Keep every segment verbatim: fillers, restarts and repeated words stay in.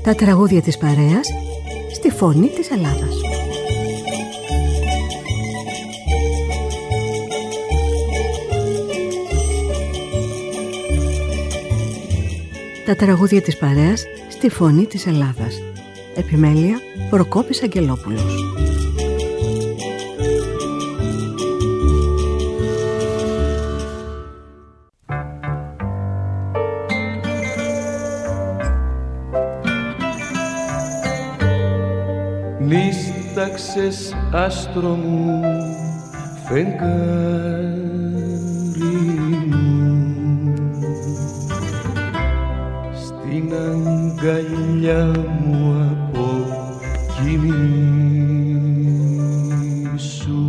Τα τραγούδια της παρέας στη φωνή της Ελλάδας. Τα τραγούδια της παρέας στη φωνή της Ελλάδας. Επιμέλεια Προκόπης Αγγελόπουλος. Νύσταξες άστρο μου, φεγγάρι μου, στην αγκαλιά μου αποκοιμήσου.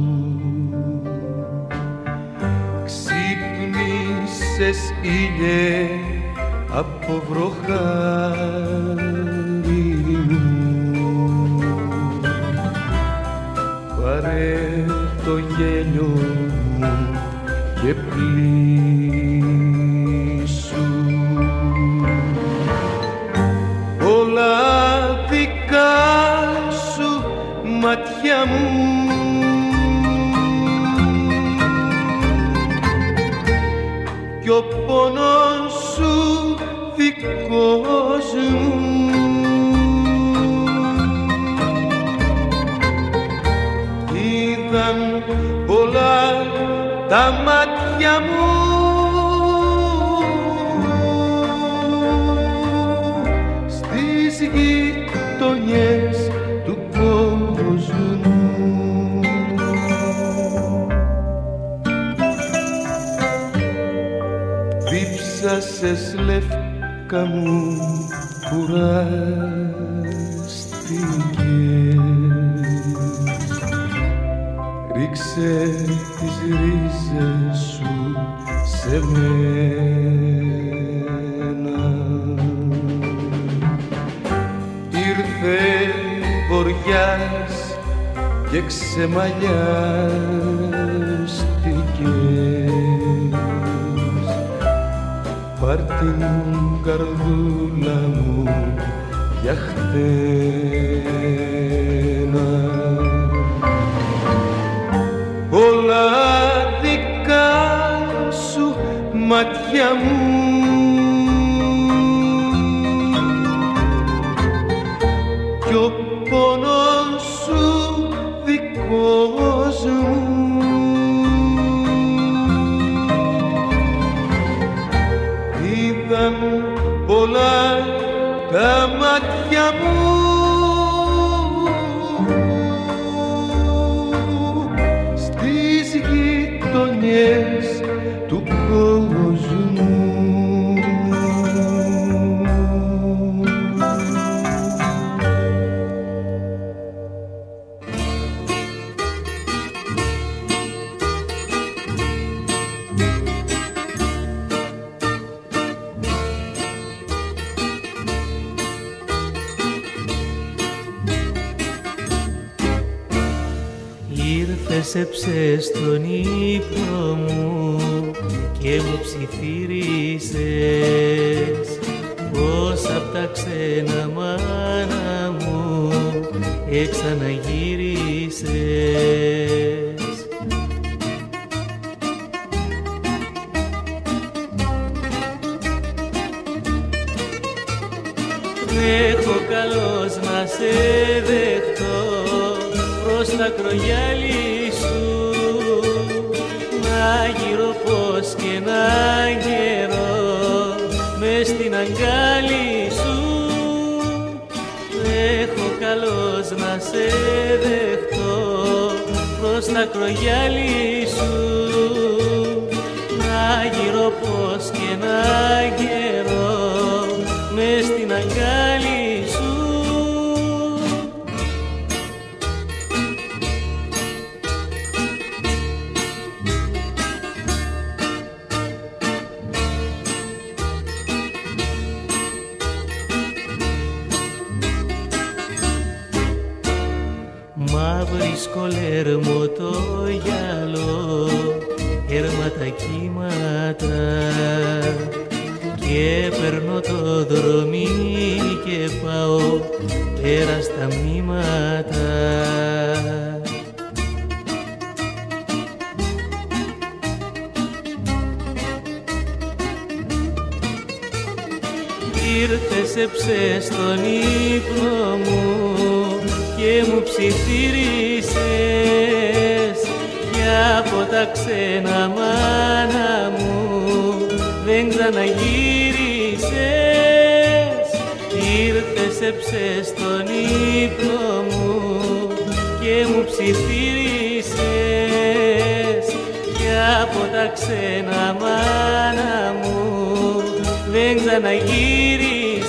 Ξύπνησες ήλιε από βροχάρι μου, πάρε το γέλιο μου και πλήσου. Όλα δικά σου μάτια μου, κι ο πόνος σου δικός μου. Είδαν πολλά τα μάτια μου στις γειτονιές του κόσμου. Δίψασες λεύκα μου, κουράστηκες, ρίξε τις ρίζες σου σε μένα. Ήρθε βοριάς και ξεμαλιάστηκες, πάρ' την καρδούλα μου για χτένα. Όλα δικά σου μάτια μου, κι ο πόνος σου δικός μου. Είδαν πολλά τα μάτια μου στις γειτονιές του κόσμου. Έψε στον ύπνο μου και μου ψιθύρισες πως απ' τα ξένα μάνα μου εξαναγύρισες. Έχω καλώς να σε δεχτώ προς τα κρογιάλι σου, να γύρω πως και να γερώ μες στην αγκάλι σου. Έχω καλώς να σε δεχτώ προς τα κρογιάλι σου, να γύρω πως και να γερώ μες στην αγκάλι σου. Μαύρη σκολέρμο το γυαλό, έρμα τα κύματα, κι και περνώ το δρόμι και πάω πέρα στα μνήματα. Ήρθες, έψες στον ύπνο μου και μου ψιθύρισες κι από τα ξένα μάνα μου δεν ξαναγύρισες. Ήρθες, έψες στον ύπνο μου και μου ψιθύρισες κι από τα ξένα μάνα μου δεν ξαναγύρισες.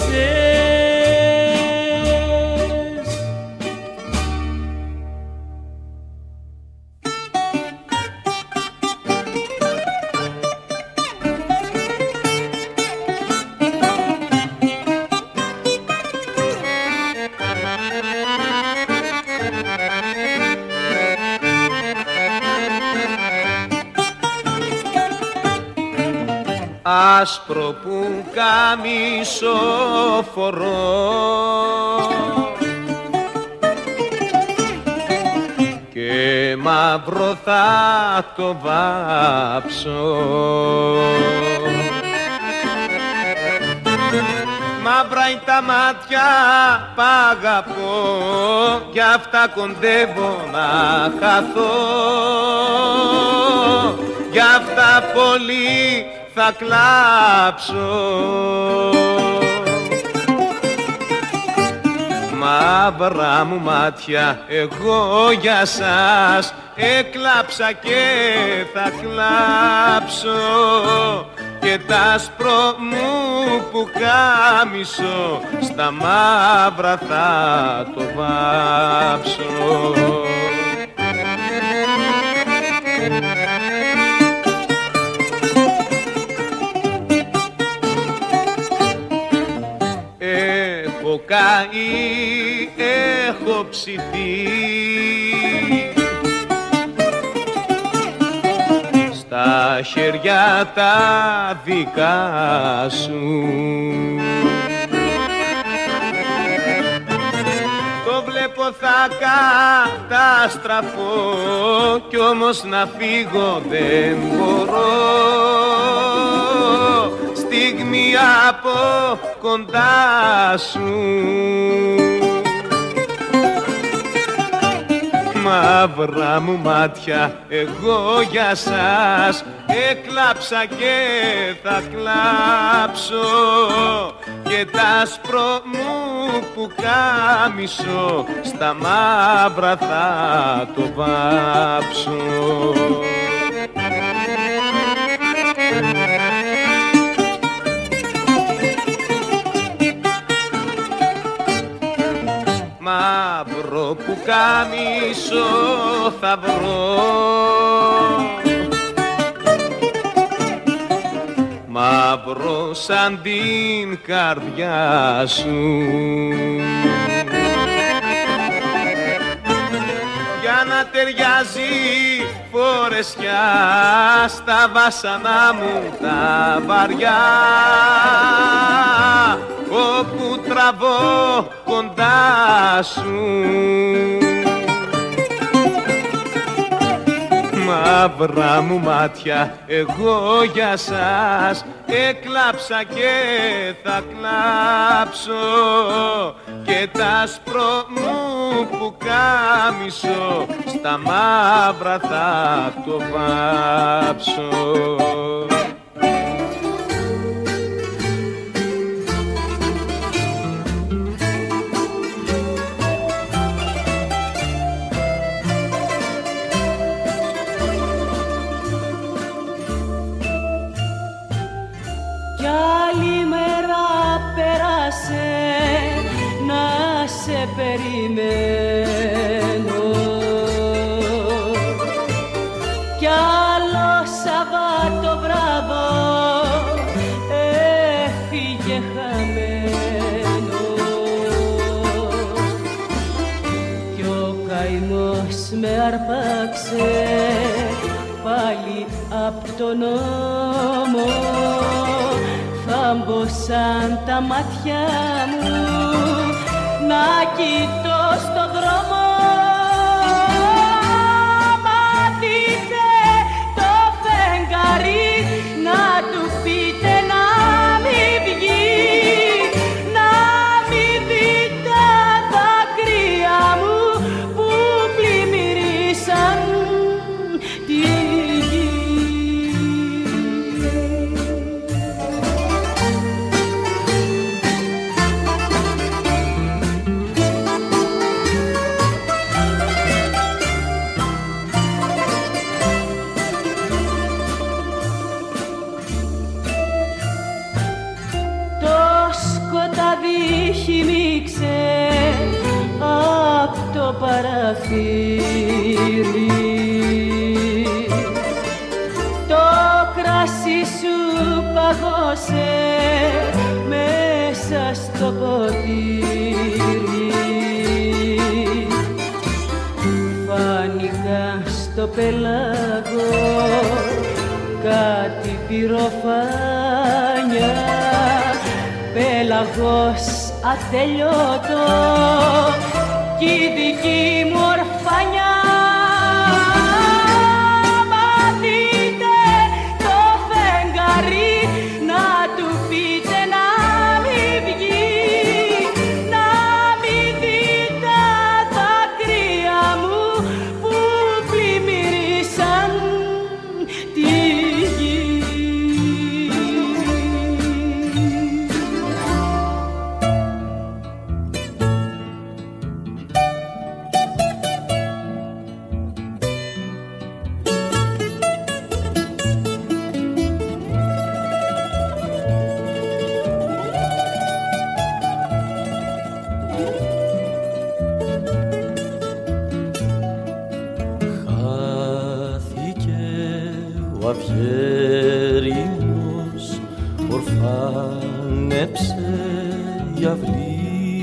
Άσπρο που καμίσο φορώ και μαύρο θα το βάψω. Μαύρα είναι τα μάτια π' αγαπώ, γι' αυτά κοντεύω να χαθώ, γι' αυτά πολύ θα κλάψω. Μαύρα μου μάτια, εγώ για σας έκλαψα και θα κλάψω και τ' άσπρο μου που κάμισο στα μαύρα θα το βάψω. Έχω καεί, έχω ψηθεί στα χέρια τα δικά σου. Το βλέπω θα καταστραφώ κι όμως να φύγω δεν μπορώ. Στιγμή από κοντά σου μαύρα μου μάτια, εγώ για σας έκλαψα και θα κλάψω και τ' άσπρο μου που κάμισο στα μαύρα θα το βάψω. Μαύρο που κάμισο θα βρω, μαύρο σαν την καρδιά σου, για να ταιριάζει φορεσιά στα βάσανα μου τα βαριά, όπου τραβώ κοντά σου. Μαύρα μου μάτια, εγώ για σας έκλαψα και θα κλάψω και τ' άσπρο μου που κάμισο στα μαύρα θα το βάψω. Περιμένω κι άλλο Σαββάτο βράδο έφυγε χαμένο κι ο καημός με αρπάξε πάλι απ' τον νόμο. Θα πάμποσαν τα μάτια μου να κοιτώ στο δρόμο. Μα δείτε το φεγγάρι, να του πείτε να μην βγει, να μην δει τα δάκρυα μου που πλημμυρίσαν τη γη. Χυμίξε απ' το παραθύρι, το κράσι σου παγώσε μέσα στο ποτήρι. Φάνηκα στο πέλαγο κάτι πυροφάνια, πέλαγος ατελειώτο κι η δική μου ορφανιά. Μα δείτε το φεγγάρι, να του πείτε να μην βγει, να μην δει τα δάκρυα μου που πλημμυρίσαν τη γη. Αυγέρινος ορφάνεψε η αυλή,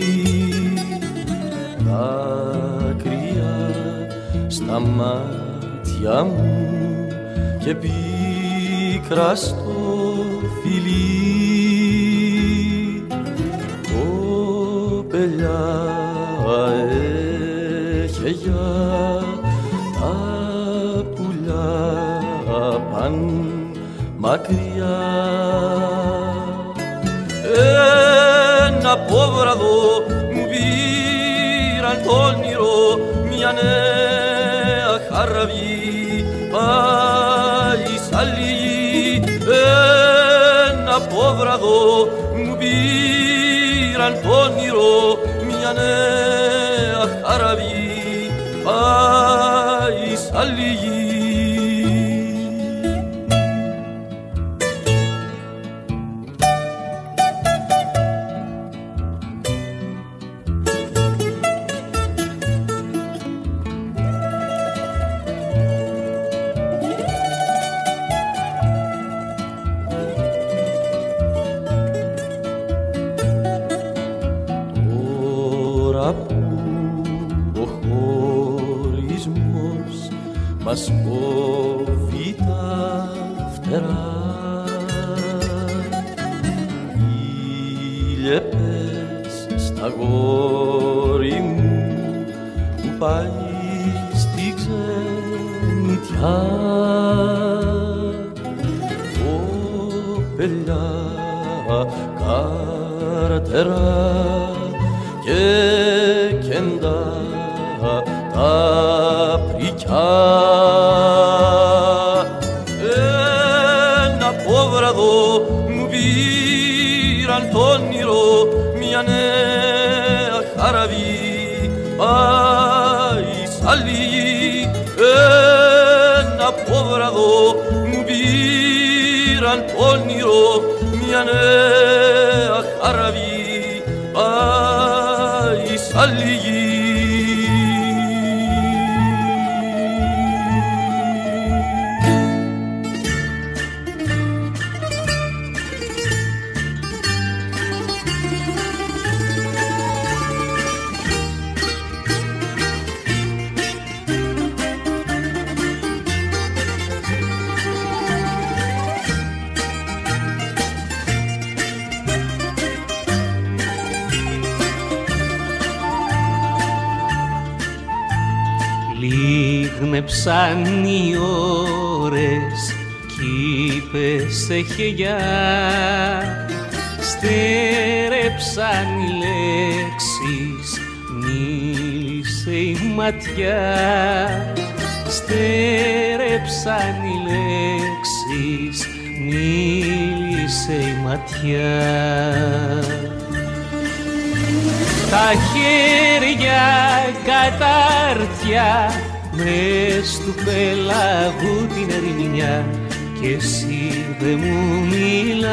δάκρυα στα μάτια μου και πίκρα στο φιλί. Κοπελιά έχει για τα πουλιά παν μακριά. Ένα πόβραδο μου πήραν το όνειρο, μια νέα χαραβή πάλι σ' άλλη γη. Ένα πόβραδο μου πήραν το όνειρο, μια νέα χαραβή πάλι σ' άλλη γη. Μας κόβει τα φτερά, ήλιε πες στα γόρι μου που πάει στη ξενιτιά. Κοπελιά καρτερά και κεντά τα πρικιά. Ένα πόβραδο μου πήραν το όνειρο, μια νέα χαραβή πάει σ' άλλη γη. Ένα πόβραδο μου πήραν το όνειρο, μια νέα χαραβή πάει σ' άλλη γη. Λίγνεψαν οι ώρες κι είπε σε χελιά, στέρεψαν οι λέξεις, μίλησε η ματιά. Στέρεψαν οι λέξεις, μίλησε η ματιά. Τα χέρια κατάρτια μες του πέλαγου την ερημινιά κι εσύ δε μου μιλάς.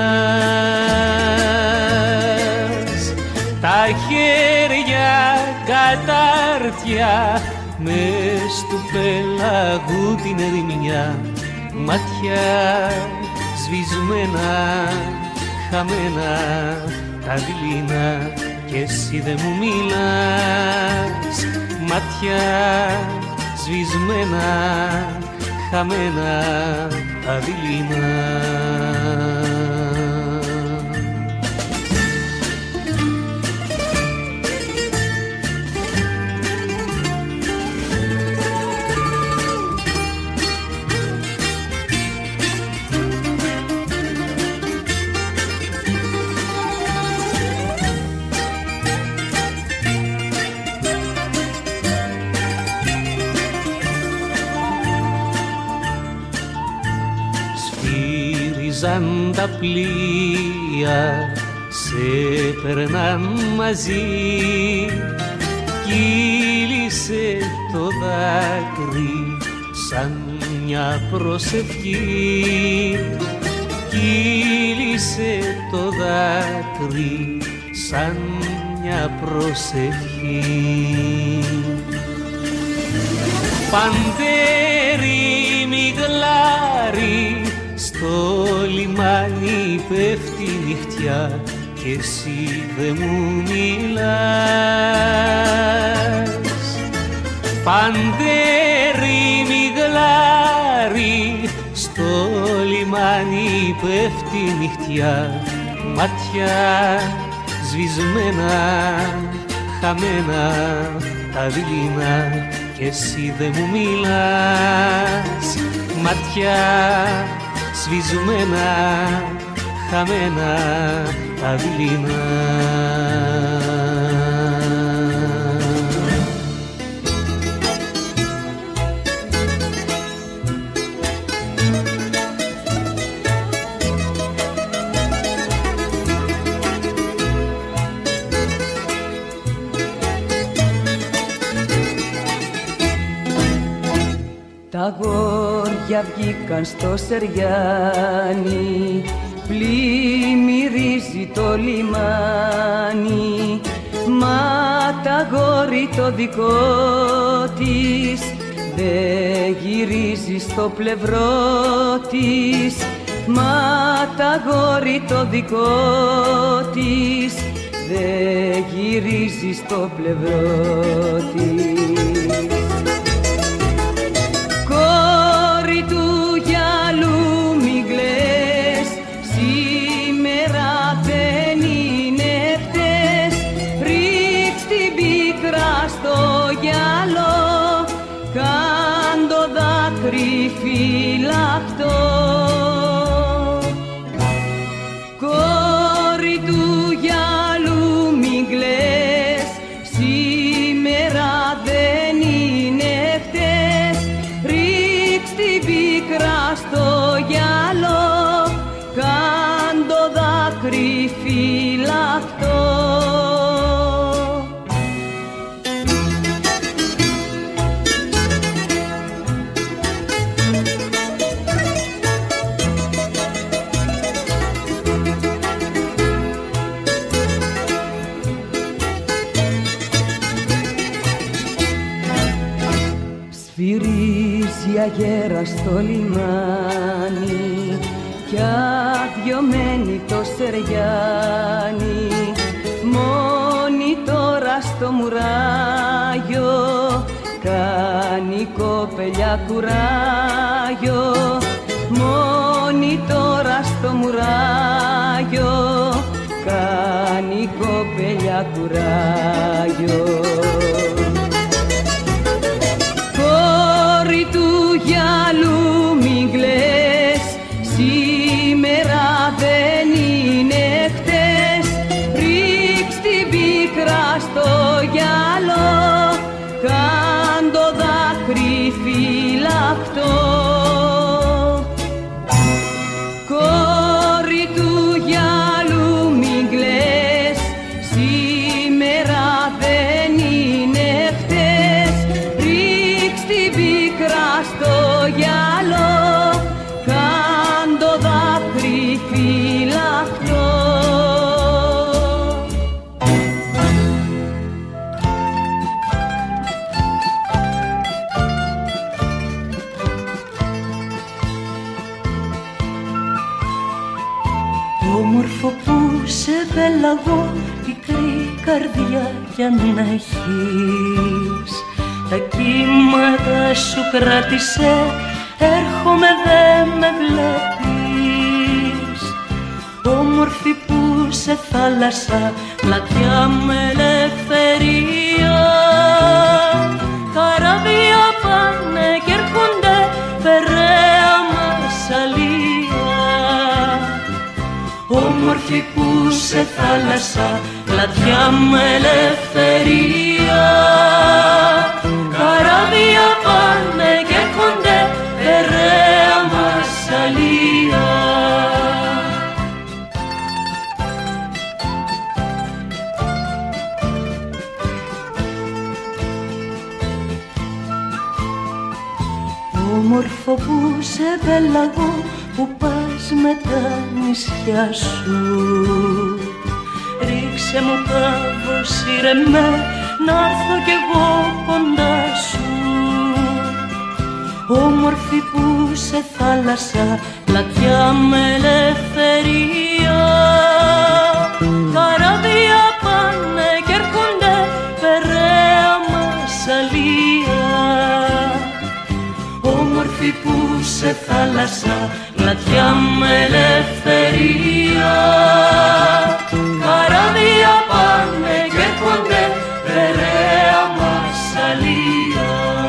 Τα χέρια κατάρτια μες του πέλαγου την ερημινιά, μάτια σβησμένα, χαμένα τα δειλίνα κι εσύ δε μου μιλάς. Μάτια σβησμένα, χαμένα τα δειλίνα. Σφύριζαν τα πλοία, σε περνάν μαζί, κύλησε το δάκρυ σαν μια προσευχή. Κύλησε το δάκρυ σαν μια προσευχή. Παντέρι μιγλάρι στο λιμάνι πέφτει νυχτιά κι εσύ δε μου μιλάς. Παντέρι μιγλάρι στο λιμάνι πέφτει νυχτιά, μάτια σβησμένα, χαμένα τα δειλίνα κι εσύ δε μου μιλάς. Μάτια σβησμένα, χαμένα τα δειλίνα. Τα αγόρια βγήκαν στο Σεριάνι, πλημμυρίζει το λιμάνι. Μα τ' αγόρι το δικό της δε γυρίζει στο πλευρό της. Μα τ' αγόρι το δικό της δε γυρίζει στο πλευρό της. Φυλακτό. Κόρη του γυαλού μην κλαις, σήμερα δεν είναι χτες. Ρίξ' την πίκρα στο γυαλό, κάν το δάκρυ φυλακτό. Σφυρίζει αγέρα στο λιμάνι κι αδειωμένη το Σεριάνι. Μόνη τώρα στο μουράγιο κάνει κοπελιά κουράγιο. Μόνη τώρα στο μουράγιο κάνει κοπελιά κουράγιο. Κόρη πέλαγο, πικρή καρδιά για να έχεις. Τα κύματα σου κράτησε, έρχομαι δε με βλέπεις. Όμορφη που σε θάλασσα, πλατιά με ελευθερία. Καράβια πάνε κι έρχονται, Περαία Μασσαλία. Όμορφη που σε θάλασσα, πλατιά με ελευθερία. Καράβια πάνε κι έρχονται, Περαία Μασσαλία. Όμορφο που σε πέλαγο, που πας με τα νησιά σου. Ρίξε μου κάπου, σύρε με, να'ρθω κι εγώ κοντά σου. Όμορφη που σε θάλασσα, πλατιά με ελευθερία. Καράβια πάνε κι έρχονται, Περαία Μασσαλία. Όμορφη που σε θάλασσα, πλατιά με ελευθερία. Καράβια πάνε κι έρχονται, Περαία Μασσαλία.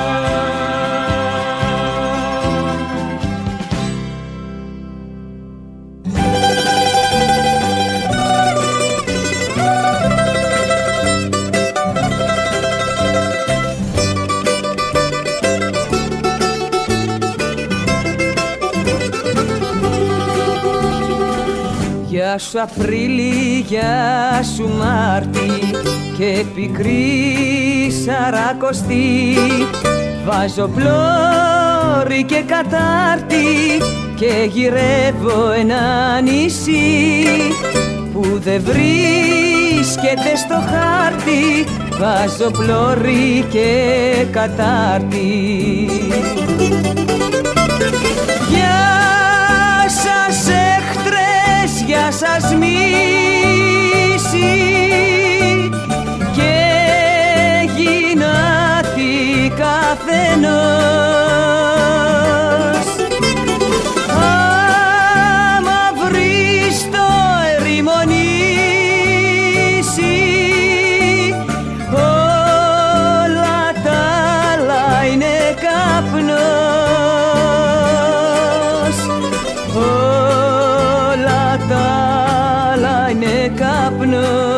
Γεια σου Απρίλη, γεια σου Μάρτη και πικρή Σαρακοστή. Βάζω πλώρη και κατάρτι και γυρεύω ένα νησί που δεν βρίσκεται στο χάρτη. Βάζω πλώρη και κατάρτι. Γεια σας έχτρες, γεια σας μίση και γυνάτι καθενός. Άμα βρεις το ερημονήσει, όλα τα άλλα είναι καπνός. Όλα τα άλλα είναι καπνός.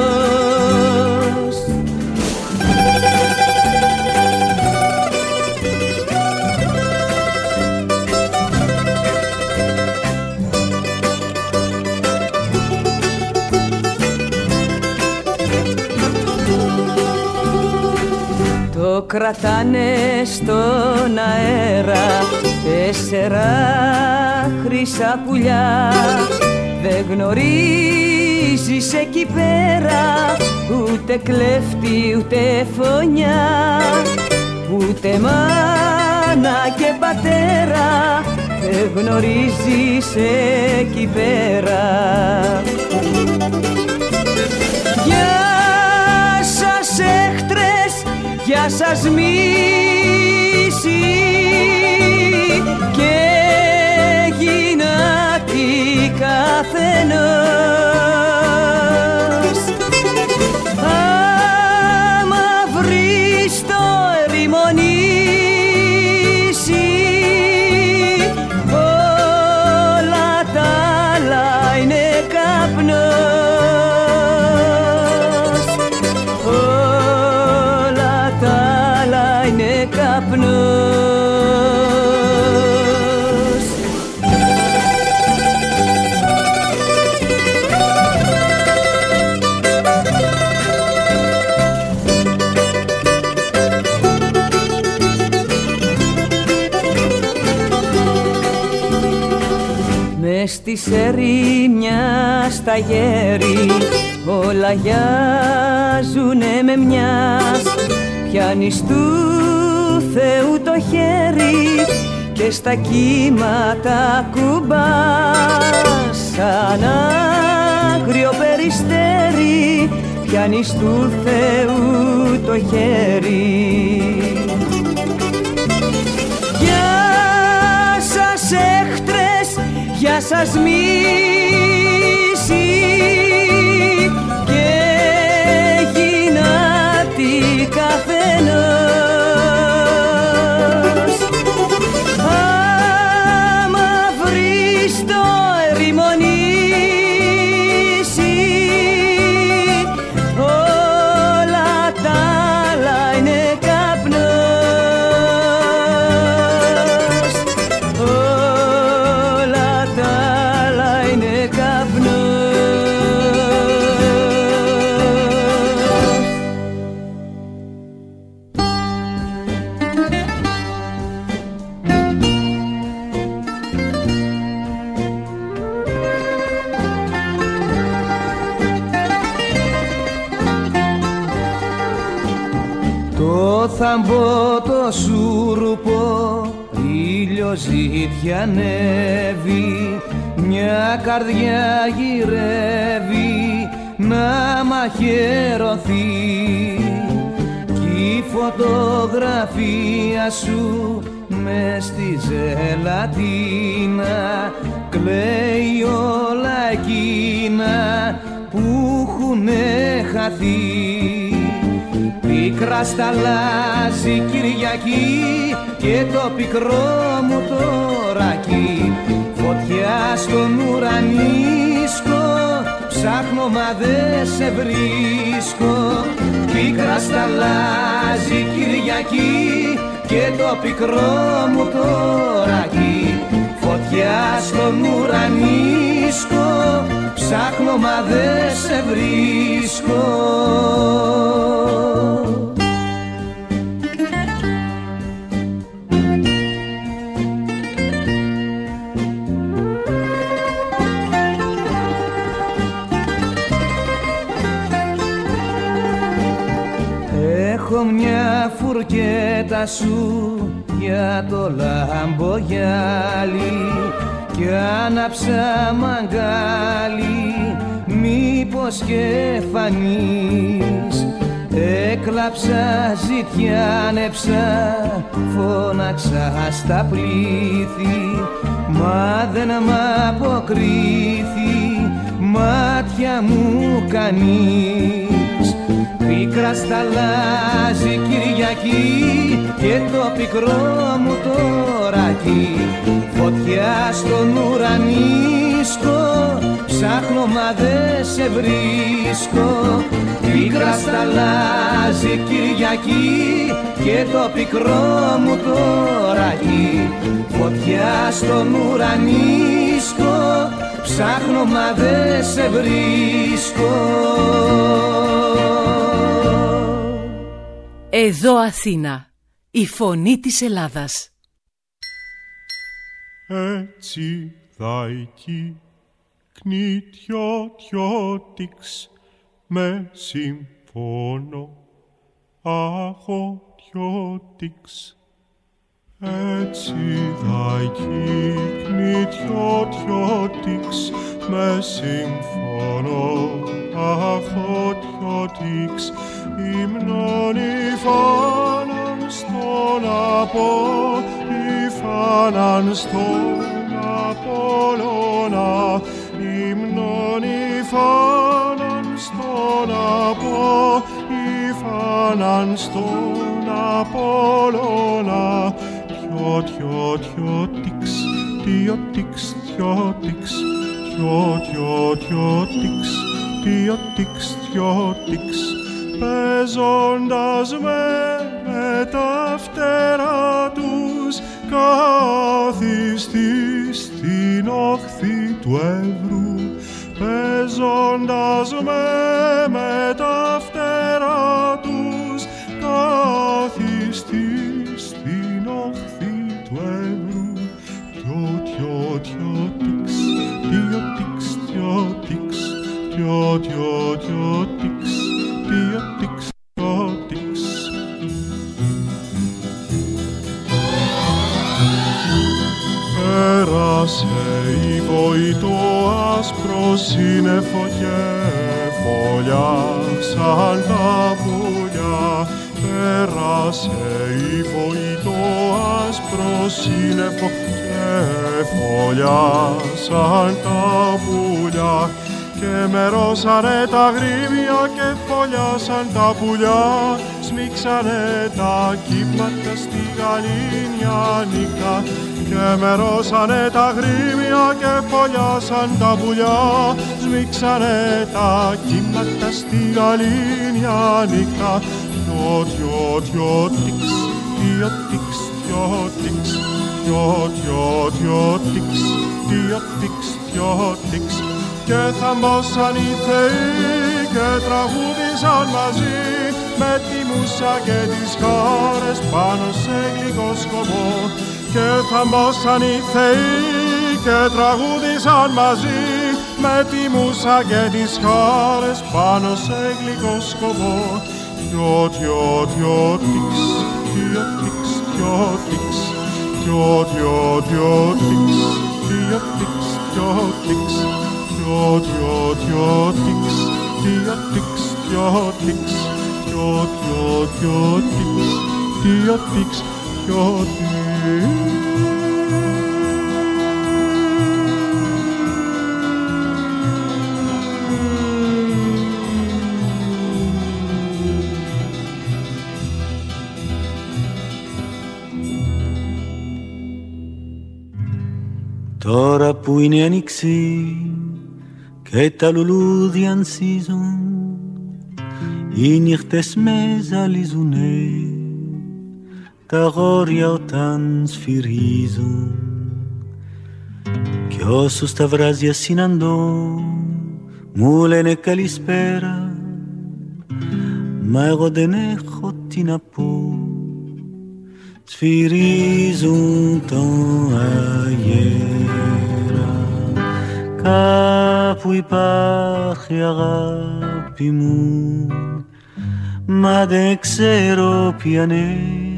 Το κρατάνε στον αέρα τέσσερα χρυσά πουλιά. Δεν γνωρίζεις εκεί πέρα ούτε κλέφτη ούτε φωνιά, ούτε μάνα και πατέρα. Δεν γνωρίζεις εκεί πέρα. Γεια σας έχτρες, γεια σας μίση και γυνάτι καθενός. Άμα βρεις το ερημονήσει, όλα τα άλλα είναι καπνός. Όλα τα άλλα είναι καπνός. Μες στη ερήμια στα γέρη όλα γιάζουνε με μιας. Πιάνεις του Θεού το χέρι και στα κύματα κουμπάς. Σαν άγριο περιστέρι, πιάνεις του Θεού το χέρι. Γεια σας έχτρες, γεια σας μίση και γυνάτι καθένας. Άμα βρεις το ερημονήσει, όλα τα άλλα είναι καπνός. Όλα τα άλλα είναι καπνός. Το θαμπό το σούρουπο ήλιος ζητιανεύει, μια καρδιά γυρεύει να μαχαιρωθεί κι η φωτογραφία σου μες στη ζελατίνα κλαίει όλα εκείνα που έχουνε χαθεί. Πίκρα σταλάζει Κυριακή και το πικρό μου το ρακί, φωτιά στον ουρανίσκο, ψάχνω μα δε σε βρίσκω. Πίκρα σταλάζει Κυριακή και το πικρό μου το ρακί, φωτιά στον ουρανίσκο, ψάχνω μα δε σε βρίσκω. Έχω μια φουρκέτα σου για το λαμπογιάλι κι άναψα μαγκάλι, μήπως και φανείς. Έκλαψα, ζητιάνεψα, φώναξα στα πλήθη, μα δεν μ' αποκρίθη μάτια μου κανείς. Πίκρα σταλάζει Κυριακή και το πικρό μου το ρακί, φωτιά στον ουρανίσκο, ψάχνω μα δε σε βρίσκω. Πίκρα σταλάζει Κυριακή και το πικρό μου το ρακί, φωτιά στον ουρανίσκο, ψάχνω μα δε σε βρίσκω. Εδώ Αθήνα, η φωνή της Ελλάδας. Έτσι δαϊκή κνητιωτιώτηξ με συμφώνο αχωτιώτηξ. Έτσι δαϊκή κνητιωτιώτηξ με συμφώνο αχωτιώτηξ. Υμνον υφάναν στον Από, υφάναν στον Απόλλωνα, υμνον υφάναν στον Από, υφάναν στον Απόλλωνα. Τιο, τιο, τιώτηξ, τιώτηξ, τιώτηξ, τιο, τιο, τιώτηξ, τιώτηξ, τιώτηξ. Παίζοντας με, με τα φτερά τους κάθιστη στην όχθη του Εύρου. Παίζοντας με, με τα φτερά τους κάθιστη στην όχθη του Εύρου. Τιο, τιο, τιώτηξ, τιώτηξ, τιώτηξ, τιο, τιο, τιώτηξ, τιώτηξ, τιώτηξ. Πέρασε η βοή το άσπρο σύννεφο και φωλιάσαν τα πουλιά. Πέρασε η βοή το άσπρο σύννεφο και φωλιάσαν τα πουλιά. Και μερώσανε τα γρήμια και φωλιάσαν τα πουλιά. Σμίξανε τα κύματα στη γαλήνια νύχτα. Και μερώσανε τα γρήμια και φωλιάσαν τα πουλιά. Σμίξανε τα κύματα στη γαλήνια νύχτα. Τιο, τιο, τιο, τιξ, τιο, τιξ, τιο, τιξ, τιο, τιο, τιο, τιξ, τιο, τιξ, τιο, τιξ. Και θαμπόσαν οι θεοί και τραγούδισαν μαζί με τη μουσα και τις χάρες πάνω σε γλυκό σκοπό. Και θαμπόσαν οι θεοί και τραγούδισαν μαζί με τη μουσα και τις χάρες πάνω σε γλυκό σκοπό. Τιο, τιο, τιο, τιξ, τιο, τιξ, τιο, τιξ, τιο, τιο, τιο, τιξ, τιο, τιξ, τιο, τιξ. Tio, tio, tio, tix, tio, tix, tio, tix, tio, tio, tio, tix, tio, tix, tio, tix. Τώρα που είναι άνοιξη και τα λουλούδια ανθίζουν, οι νύχτες με ζαλίζουνε, τα αγόρια όταν σφυρίζουν. Κι όσους τα βράδια συναντώ μου λένε καλησπέρα, μα εγώ δεν έχω τι να πω. Σφυρίζουν τον αγέρα, κάπου υπάρχει αγάπη μου, μα δεν ξέρω ποια είναι.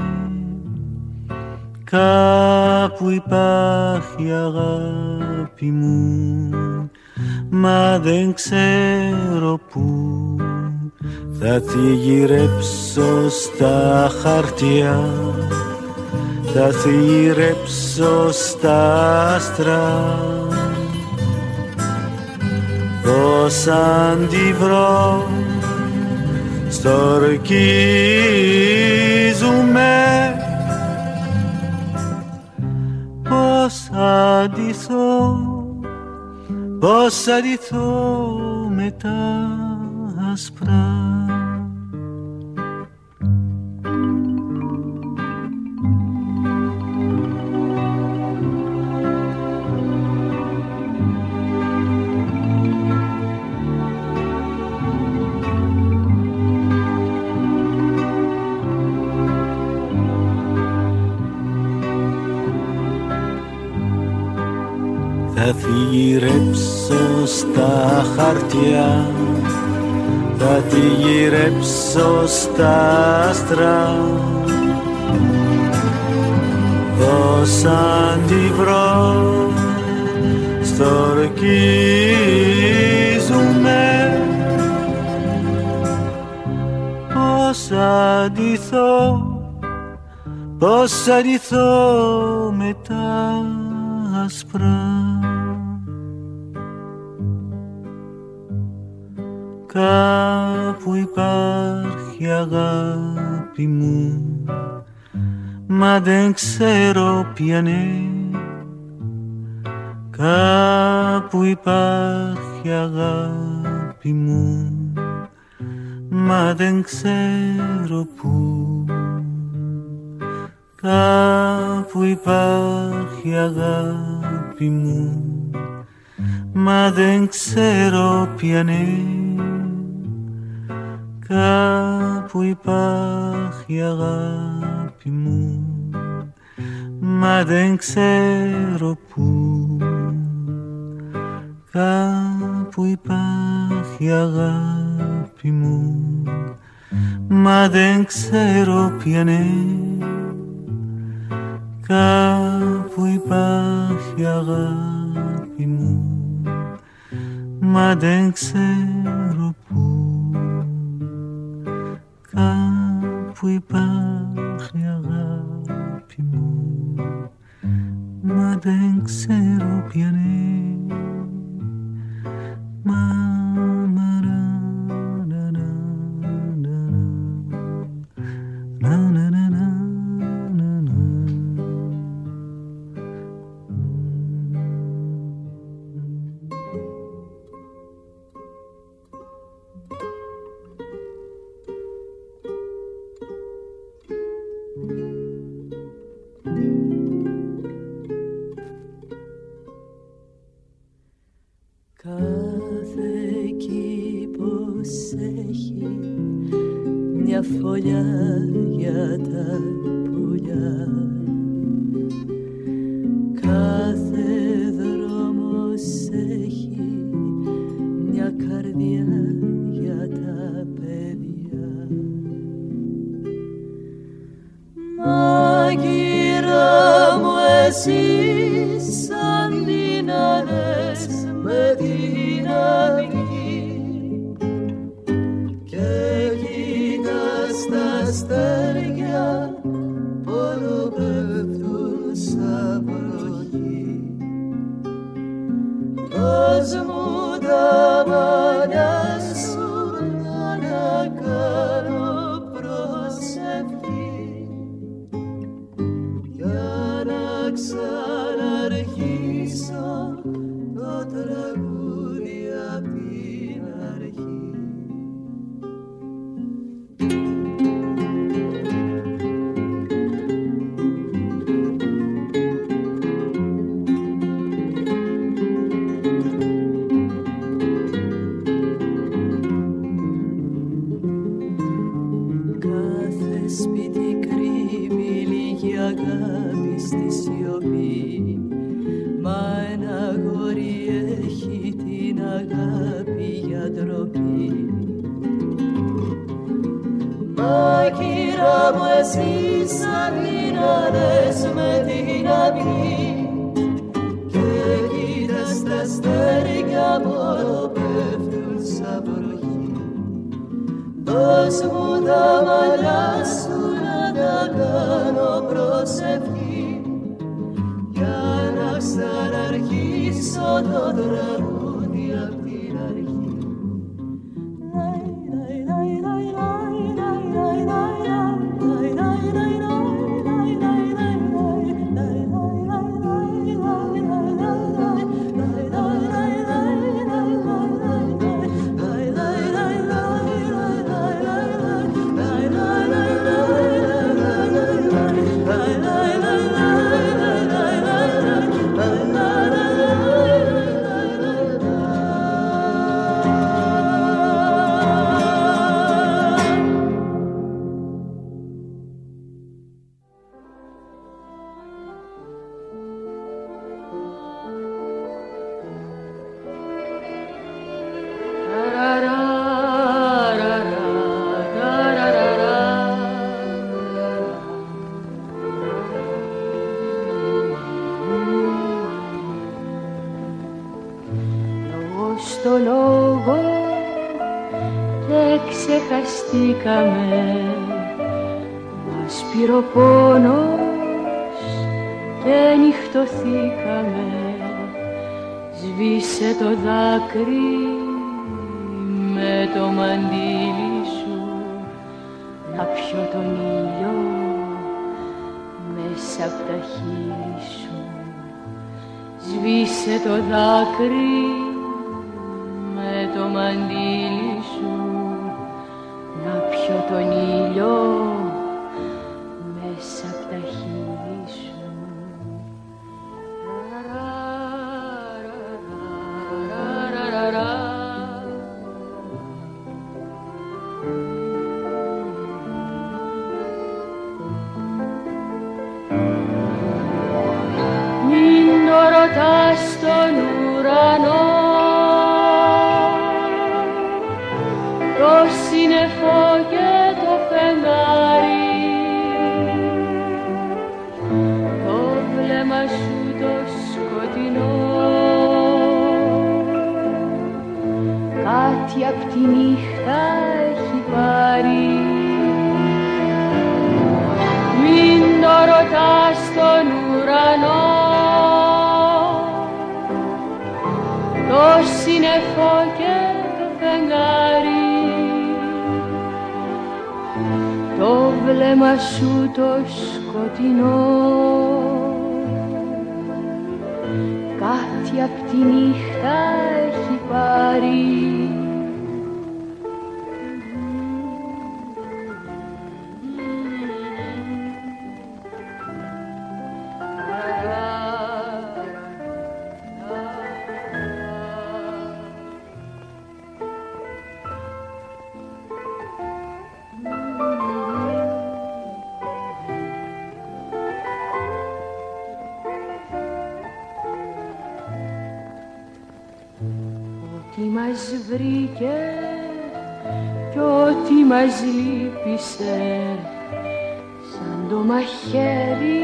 Κάπου υπάρχει αγάπη μου, μα δεν ξέρω πού. Θα τη γυρέψω στα χαρτιά, θα τη γυρέψω στα άστρα. Πώς αν τη βρω στορκίζουμε, πώς αντιθώ, πώς αντιθώ με τα άσπρα. Θα τη γυρέψω στα χαρτιά, θα τη γυρέψω στα άστρα. Πώς αν τη βρω στορκίζουμε, πώς αντιθώ, πώς αντιθώ με τα άσπρα. Κάπου υπάρχει αγάπη μου, μα δεν ξέρω ποια είναι. Κάπου υπάρχει αγάπη μου, μα δεν ξέρω πού. Κάπου υπάρχει αγάπη μου, μα δεν ξέρω ποια είναι. Κάπου υπάρχει αγάπη μου, μα δεν ξέρω πού. Κάπου υπάρχει αγάπη μου, μα δεν ξέρω ποια είναι. Κάπου υπάρχει αγάπη αγάπη μου, μα δεν ξέρω πού. Κάπου υπάρχει αγάπη μου, μα δεν ξέρω ποια είναι. Μα φωλιά για τα πουλιά. Κάθε δρόμος έχει μια καρδιά για τα παιδιά. Μάγειρα μου εσύ σαν δύναμες με την αυγή και κοίτας τα αστέρια πόνο πέφτουν σαν βροχή. Δώσ' μου τα μαλλιά σου να κάνω προσευχή για να ξαναρχίσω το τραγούδι απ' την αρχή. Κάθε σπίτι κρύβει λίγη αγάπη στη σιωπή, μα ένα αγόρι έχει την αγάπη για ντροπή. Μάκυρα μου εσύ σαν μείνανες με την αυγή και κοίτας τα αστέρια μόνο πέφτουν σαν βροχή. Δώσ' μου τα μαλλιά σου να τα κάνω προσευχή για να ξαναρχίσω το τραγούδι απ' την αρχή. Στο λόγο και ξεχαστήκαμε, μας πήρε ο πόνος και νυχτωθήκαμε. Σβήσε το δάκρυ με το μαντίλι σου, να πιω τον ήλιο μέσα απ' τα χείλη σου. Σβήσε το δάκρυ με το μαντίλι σου, να πιω τον ήλιο μέσα απ' τα χείλη σου. Μην το ρωτάς τον ουρανό, ουρανό, το σύννεφο και το φεγγάρι, το βλέμμα σου το σκοτεινό, κάτι απ' τη νύχτα έχει πάρει. Βρήκε κι ό,τι μας λύπησε, σαν το μαχαίρι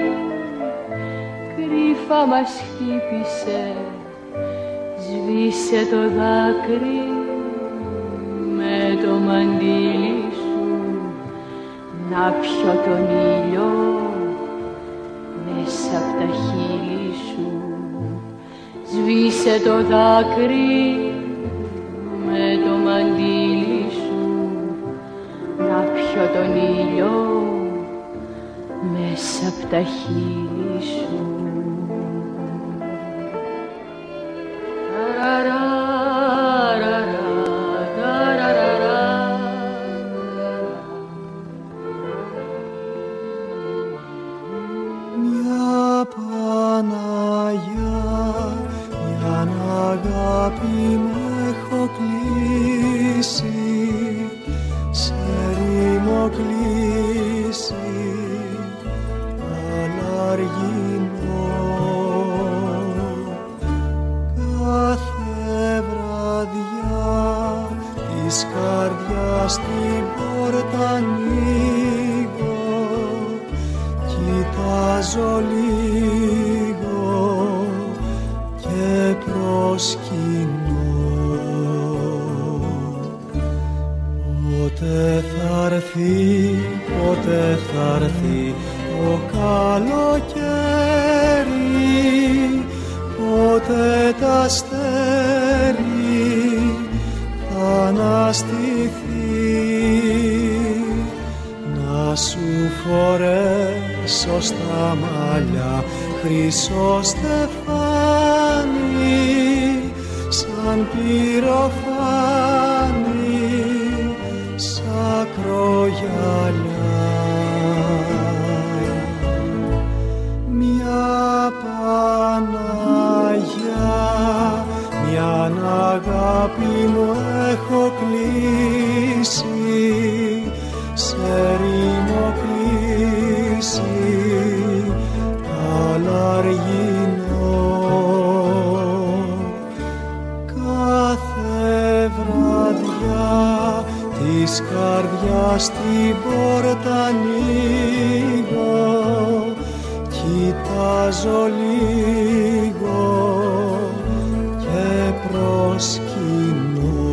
κρύφα μας χτύπησε. Σβήσε το δάκρυ με το μαντίλι σου, να πιω τον ήλιο μέσα απ' τα χείλη σου. Σβήσε το δάκρυ με το μαντίλι σου, να πιω τον ήλιο μέσα απ' τα χείλη σου. Μια Παναγιά, μια αγάπη με έχω κλείσει, σε ρήμο κλείσει, αλαργινό. Κάθε βραδιά της καρδιάς την πόρτα ανοίγω, κοιτάζω λίγο και προσκυνώ. Πότε θα έρθει, πότε θα έρθει το καλοκαίρι, πότε τα αστέρι θα αναστηθεί, να σου φορέσω στα μαλλιά χρυσό στεφάνι, σαν πυροφάνι, σαν ακρογιαλιά. Μια Παναγιά, μια αγάπη μου έχω κλείσει, σε ρήμο κλείσει, αλαργινό. Κάθε βραδιά της καρδιάς την πόρτα ανοίγω, κοιτάζω λίγο και προσκυνώ.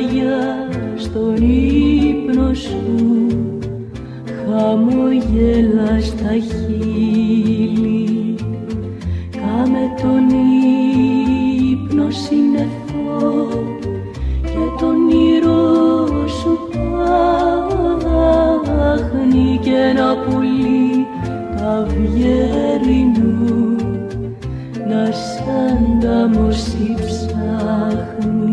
αγκαλιά στον ύπνο σου, χαμογέλα στα χείλη, κάμε τον ύπνο συννεφό και τον όνειρό σου πάχνει και ένα πουλί καβιέρινου να σ' ανταμώσει ψάχνει.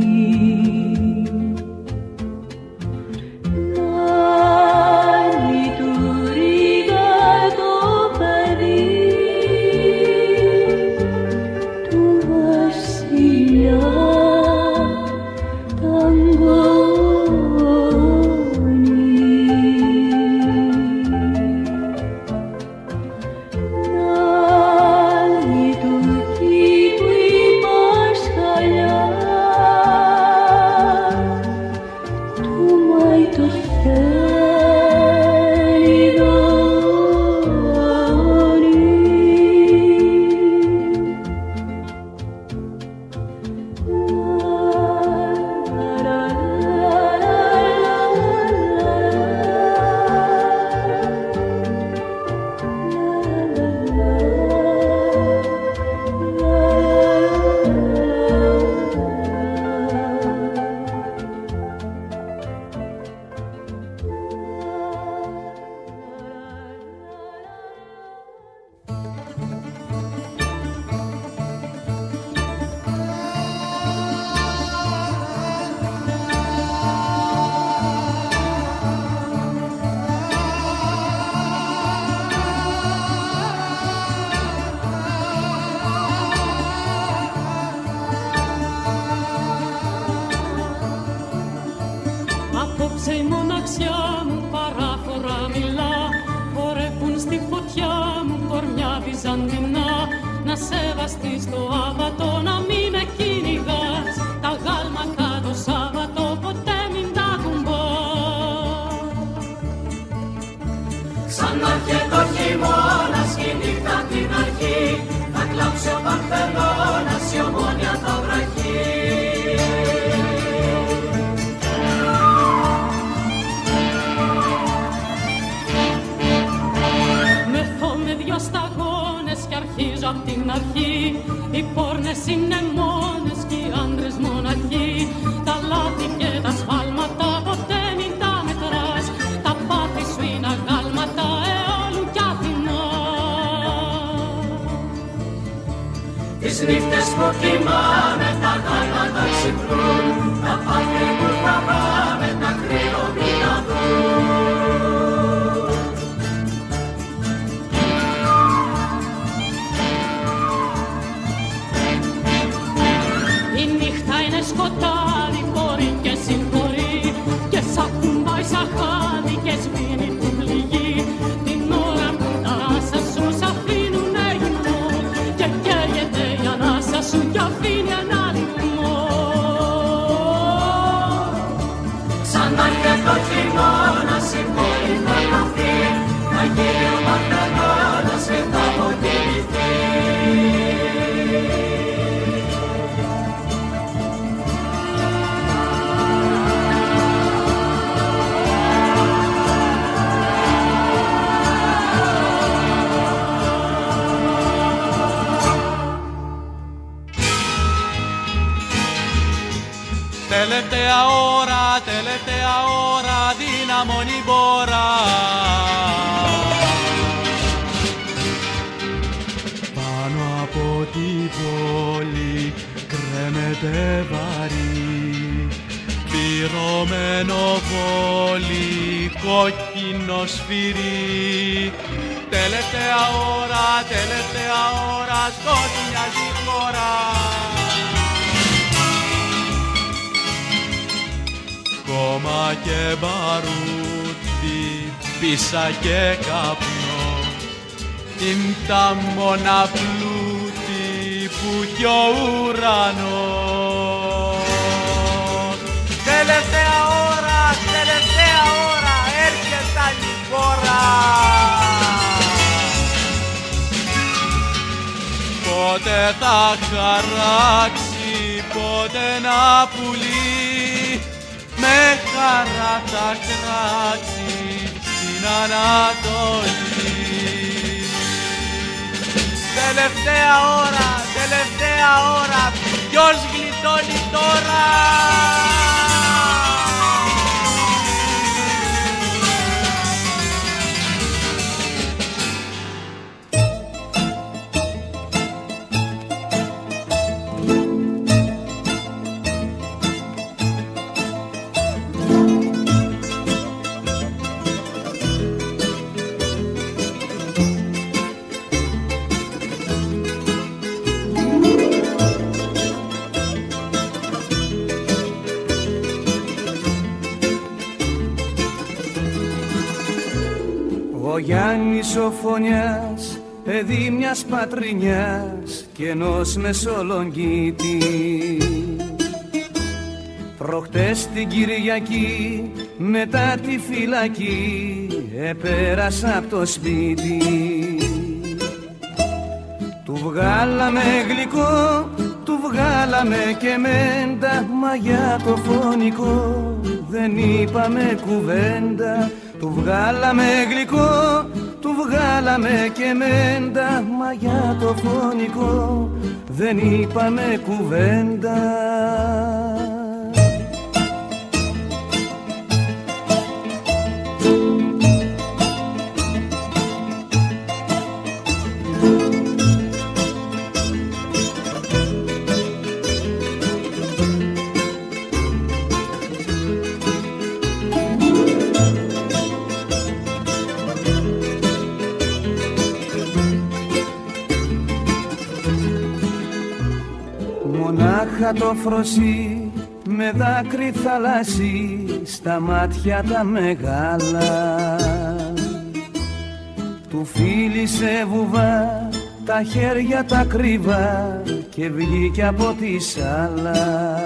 Τελευταία ώρα, τελευταία ώρα, δύναμον η μπόρα. Πάνω από την πόλη κρέμεται βαρύ, πυρωμένο βόλι, κόκκινο σφυρί. Τελευταία ώρα, τελευταία ώρα, τότε μοιάζει η χώρα. Κόμμα και μπαρούτι, πίσα και καπνός, είναι τα μόνα πλούτη που κι ο ουρανός. Τελευταία ώρα, τελευταία ώρα, έρχεται άλλη χώρα. Πότε θα χαράξει, πότε να πουλεί, θα κράξει στην Ανατολή. Τελευταία ώρα, τελευταία ώρα, ποιος γλιτώνει τώρα? Ο Γιάννης ο Φωνιάς, παιδί μιας πατρινιάς κι ενός Μεσολογγίτη, προχτές την Κυριακή μετά τη φυλακή επέρασα απ' το σπίτι. Του βγάλαμε γλυκό, του βγάλαμε και μέντα, μα για το φωνικό δεν είπαμε κουβέντα. Του βγάλαμε γλυκό, του βγάλαμε και μέντα, μα για το φωνικό δεν είπαμε κουβέντα. Μονάχα το φροσί με δάκρυ θαλάσσι στα μάτια τα μεγάλα, του φίλησε βουβά τα χέρια τα κρύβα και βγήκε από τη σάλα.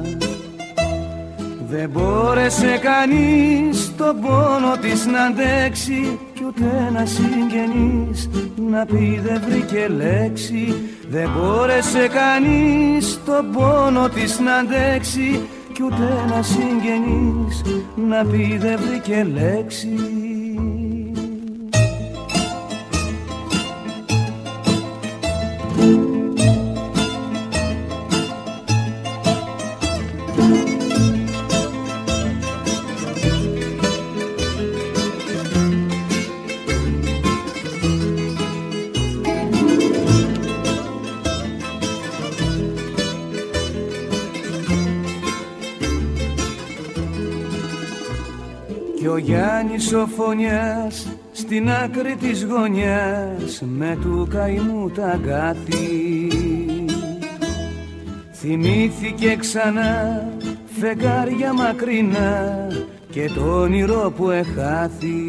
Δεν μπόρεσε κανείς τον πόνο της να αντέξει κι ούτε ένας συγγενής να πει δεν βρήκε λέξη. Δεν μπόρεσε κανείς τον πόνο της να αντέξει κι ούτε ένας συγγενής να πει δεν βρήκε λέξη. Κι ο Γιάννης ο Φωνιάς στην άκρη της γωνιάς με του καημού τα αγκάθι θυμήθηκε ξανά φεγγάρια μακρινά και το όνειρο που εχάθη.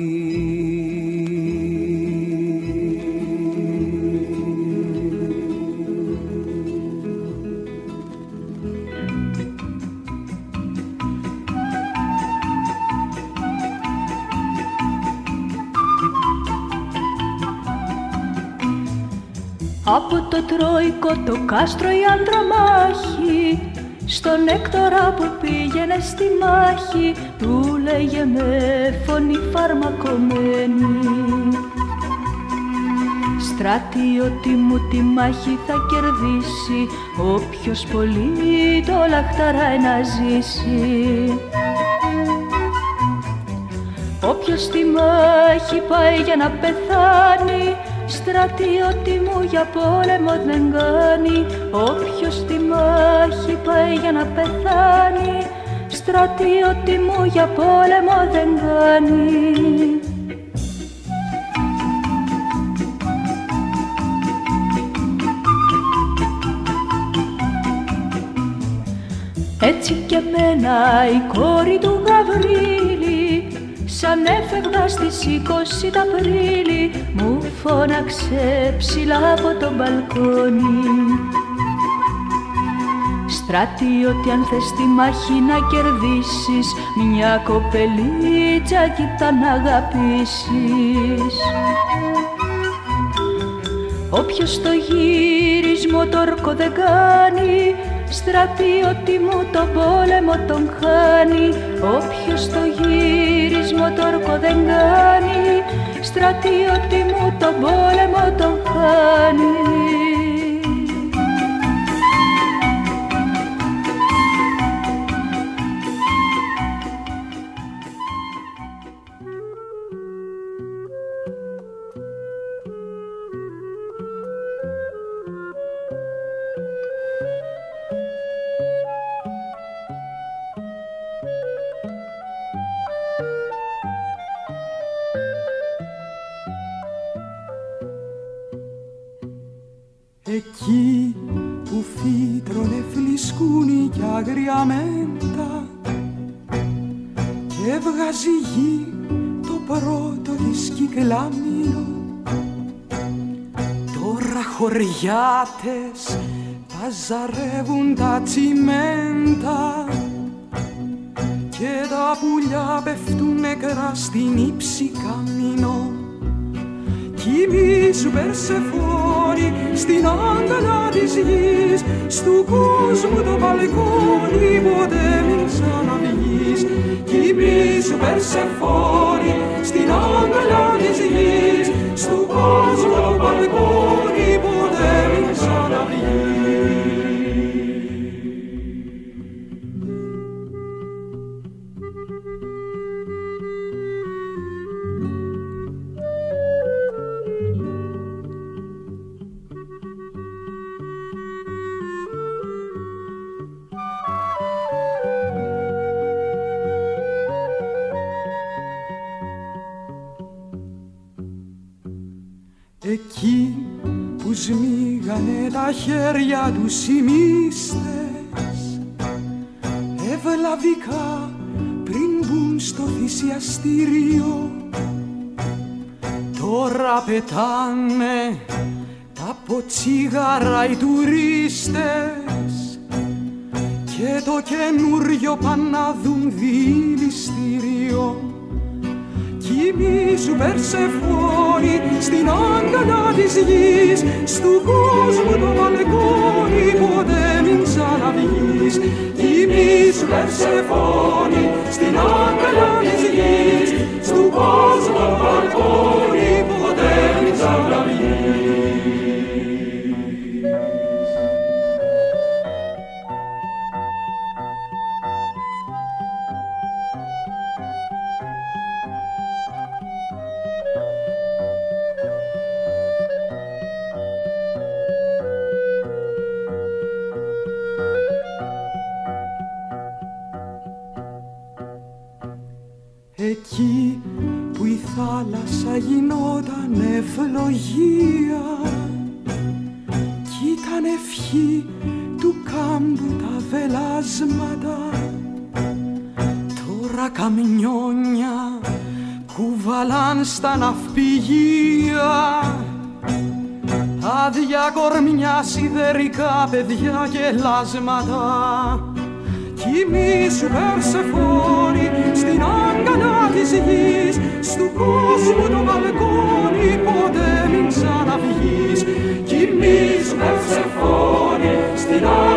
Από το Τροϊκό το κάστρο η Ανδρομάχη, στον Έκτορα που πήγαινε στη μάχη, του λέγε με φωνή φαρμακομένη: στρατιώτη μου τη μάχη θα κερδίσει, όποιος πολύ το λαχταράει να ζήσει. Όποιος στη μάχη πάει για να πεθάνει, στρατιώτη μου για πόλεμο δεν κάνει. Όποιος στη μάχη πάει για να πεθάνει, στρατιώτη μου για πόλεμο δεν κάνει. Έτσι και εμένα η κόρη του Γαβρίλη, σαν έφευγα στις είκοσι τ' Απρίλη, μου φώναξε ψηλά από το μπαλκόνι: στρατιώτη, αν θες τη μάχη να κερδίσεις, μια κοπελίτσα κοίτα να αγαπήσεις. Όποιος το γύρισμό το όρκο δεν κάνει, στρατιώτη μου τον πόλεμο τον χάνει. Όποιος το γύρισμό το όρκο δεν κάνει, στρατιώτη μου τον πόλεμο τον χάνει. Εκεί που φύτρωνε φλισκούνι κι άγρια μέντα και έβγαζε η γη το πρώτο της κυκλάμινο, τώρα χωριάτες παζαρεύουν τα τσιμέντα και τα πουλιά πέφτουν νεκρά στην ύψη καμίνο. Κοιμήσου Περσεφόνη στην αγκαλιά της γης, στου κόσμου το μπαλκόνι ποτέ μην ξαναβγείς. Κοιμήσου Περσεφόνη στην αγκαλιά της γης, στου κόσμου το μπαλκόνι ποτέ μην ξαναβγείς. Εκεί που σμίγανε τα χέρια τους οι μύστες ευλαβικά πριν μπουν στο θυσιαστήριο, τώρα πετάνε τα ποτσίγαρα οι τουρίστες και το καινούριο πάνε να δουν δηληστήριο. Κοιμήσου Περσεφόνη στην αγκαλιά της γης, στου κόσμου το μπαλκόνι ποτέ μην ξαναβγείς. Κοιμήσου Περσεφόνη στην αγκαλιά της γης, στου κόσμου το μπαλκόνι ποτέ μην ξαναβγείς. Εκεί που η θάλασσα γινόταν ευλογία κι ήταν ευχή του κάμπου τα βελάσματα, τώρα καμιόνια κουβαλάν στα ναυπηγεία άδεια κορμιά, σιδερικά παιδιά και λάσματα. Κοιμήσου Περσεφόνη στην αγκαλιά της γης, στου κόσμου το μπαλκόνι ποτέ μην ξαναβγείς. Κοιμήσου Περσεφόνη στην αγκαλιά